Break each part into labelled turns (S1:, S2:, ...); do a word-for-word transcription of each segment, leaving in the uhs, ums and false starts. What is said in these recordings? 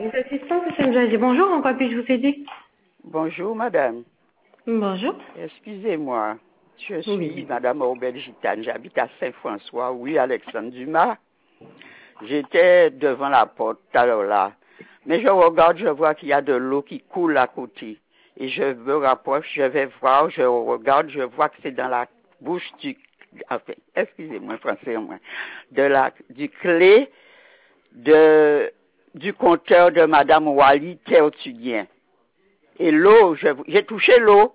S1: service assistance, M. Mjazi. Bonjour, en quoi puis-je vous aider?
S2: Bonjour, madame.
S1: Bonjour.
S2: Excusez-moi, je suis
S1: Oui.
S2: madame Aubel Gitane, j'habite à Saint-François, oui, Alexandre Dumas. J'étais devant la porte tout à l'heure là, mais je regarde, je vois qu'il y a de l'eau qui coule à côté. Et je me rapproche, je vais voir, je regarde, je vois que c'est dans la bouche du, enfin, excusez-moi, français, moi, de la, du clé de, du compteur de madame Wali Théotudien. Et l'eau, je- j'ai touché l'eau.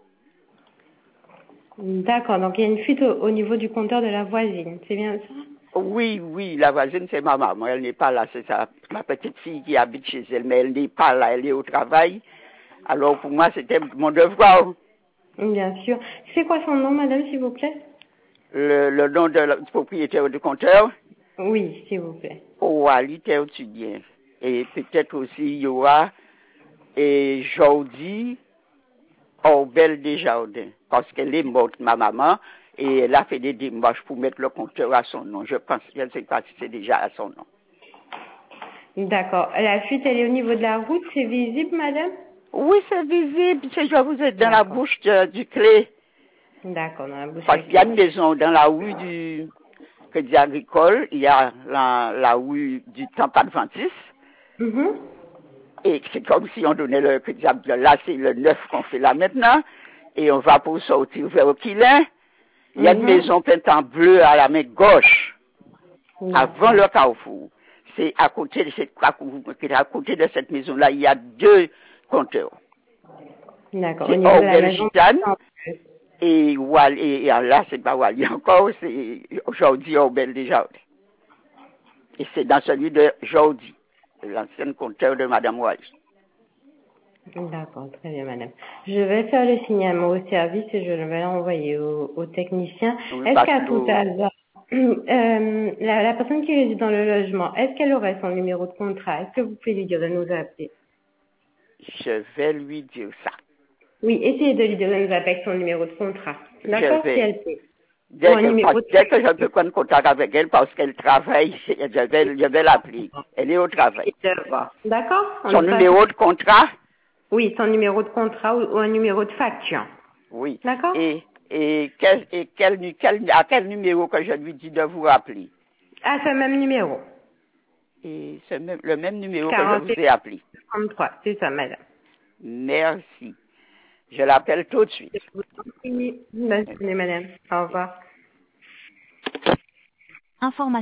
S1: D'accord, donc il y a une fuite au, au niveau du compteur de la voisine, c'est bien ça?
S2: Oui, oui, la voisine, c'est ma maman. Elle n'est pas là, c'est ça, ma petite fille qui habite chez elle, mais elle n'est pas là, elle est au travail. Alors pour moi, c'était mon devoir.
S1: Bien sûr. C'est quoi son nom, madame, s'il vous plaît?
S2: Le, le nom de la, du propriétaire du compteur,
S1: Oui, s'il vous plaît.
S2: Wali Théotudien. Et peut-être aussi, il y aura, et Jordi Orbel Desjardins, parce qu'elle est morte, ma maman, et elle a fait des démarches pour mettre le compteur à son nom. Je pense, je ne sais pas si c'est déjà à son nom.
S1: D'accord. La fuite, elle est au niveau de la route, c'est visible, madame?
S2: Oui, c'est visible, c'est je vous êtes dans la
S1: D'accord.
S2: bouche de- du clé.
S1: D'accord, dans la bouche
S2: Parce
S1: à
S2: qu'il y a
S1: clé.
S2: une maison dans la rue du Crédit Agricole, il y a la, la rue du Temple Adventiste,
S1: Mhm.
S2: et c'est comme si on donnait le Crédit Agricole. Là, c'est le neuf qu'on fait là maintenant, et on va pour sortir vers le Quilin. Il y a une
S1: Mhm.
S2: maison peinte en bleu à la main gauche, avant
S1: D'accord.
S2: le carrefour. C'est à côté de cette, à côté de cette maison-là, il y a deux compteurs.
S1: D'accord. Au
S2: C'est
S1: niveau de la
S2: Orbel
S1: maison.
S2: Gitane, et, Wal, et, et là, c'est pas Wally encore, c'est Jordi Orbel Desjardins. Et c'est dans celui de Jordi, l'ancien compteur de Madame Wally.
S1: D'accord, très bien, madame. Je vais faire le signalement au service et je vais l'envoyer au, au technicien.
S2: Oui,
S1: Est-ce
S2: parce
S1: qu'à tout
S2: que
S1: hasard, euh, la, la personne qui réside dans le logement, est-ce qu'elle aurait son numéro de contrat? Est-ce que vous pouvez lui dire de nous appeler?
S2: je vais lui dire ça.
S1: Oui, essayez de lui dire de nous appeler avec son numéro de contrat.
S2: Je
S1: D'accord, si
S2: vais.
S1: elle peut. Ou
S2: Dès
S1: un
S2: que,
S1: numéro de
S2: dès que je
S1: facture.
S2: peux prendre contact avec elle, parce qu'elle travaille, je vais, je vais l'appeler. Elle est au travail.
S1: Et de voir. D'accord? On
S2: Son
S1: ne passe-
S2: numéro de contrat,
S1: Oui, son numéro de contrat ou, ou un numéro de facture.
S2: oui.
S1: D'accord?
S2: Et, et, quel, et quel, quel, à quel numéro que je lui dis de vous rappeler?
S1: À ce même numéro.
S2: Et c'est même, le même numéro que je vous
S1: quarante-huit
S2: ai appelé.
S1: trente-trois, c'est ça, madame.
S2: Merci. Je l'appelle tout de suite.
S1: Je vous en prie. Bonne journée, madame. Au revoir.
S3: Information.